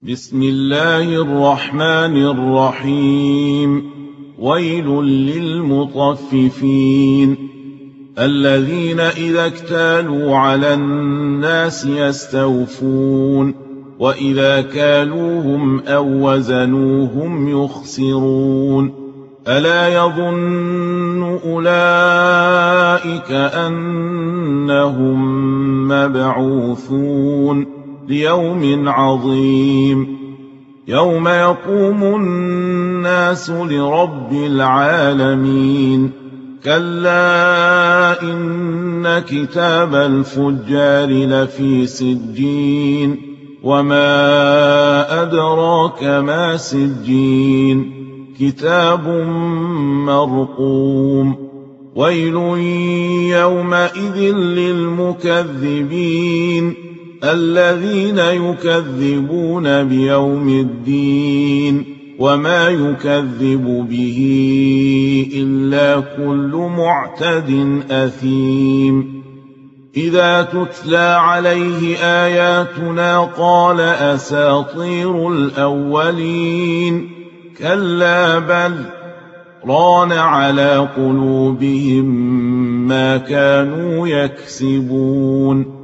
بسم الله الرحمن الرحيم. ويل للمطففين الذين إذا اكتالوا على الناس يستوفون وإذا كالوهم أو وزنوهم يخسرون. ألا يظن أولئك أنهم مبعوثون ليوم عظيم يوم يقوم الناس لرب العالمين. كلا إن كتاب الفجار لفي سجين وما أدراك ما سجين كتاب مرقوم. ويل يومئذ للمكذبين الذين يكذبون بيوم الدين وما يكذب به إلا كل معتد أثيم. إذا تتلى عليه آياتنا قال أساطير الأولين كلا بل ران على قلوبهم ما كانوا يكسبون.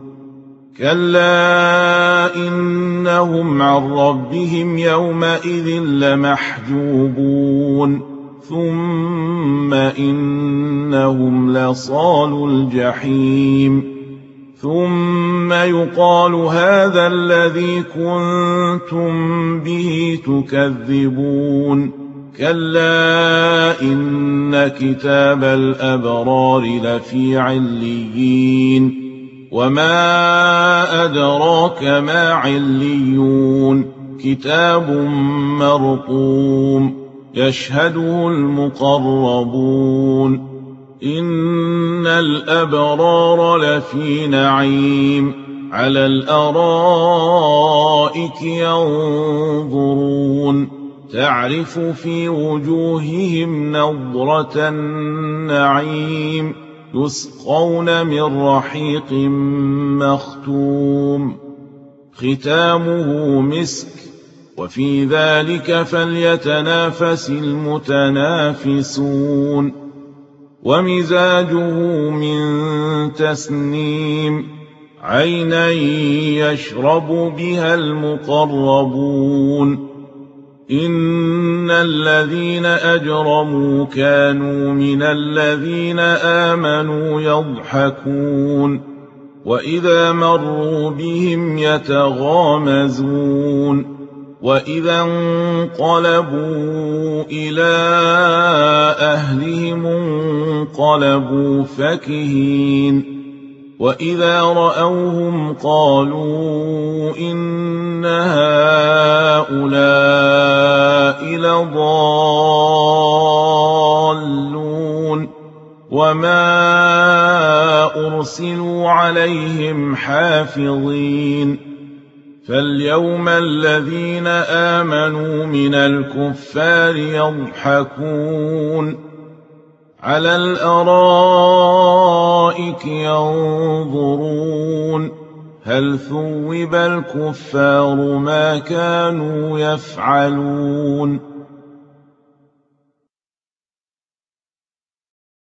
كلا إنهم عن ربهم يومئذ لمحجوبون ثم إنهم لصالو الجحيم. ثم يقال هذا الذي كنتم به تكذبون. كلا إن كتاب الأبرار لفي عليين وما أدراك ما عليون كتاب مرقوم يشهده المقربون. إن الأبرار لفي نعيم على الأرائك ينظرون تعرف في وجوههم نضرة النعيم يسقون من رحيق مختوم ختامه مسك وفي ذلك فليتنافس المتنافسون. ومزاجه من تسنيم عينا يشرب بها المقربون. إن الذين أجرموا كانوا من الذين آمنوا يضحكون وإذا مروا بهم يتغامزون وإذا انقلبوا إلى أهلهم انقلبوا فكهين وإذا رأوهم قالوا إن هؤلاء لضالون وما أرسلوا عليهم حافظين. فاليوم الذين آمنوا من الكفار يضحكون على الأرائك ينظرون هل ثوب الكفار ما كانوا يفعلون.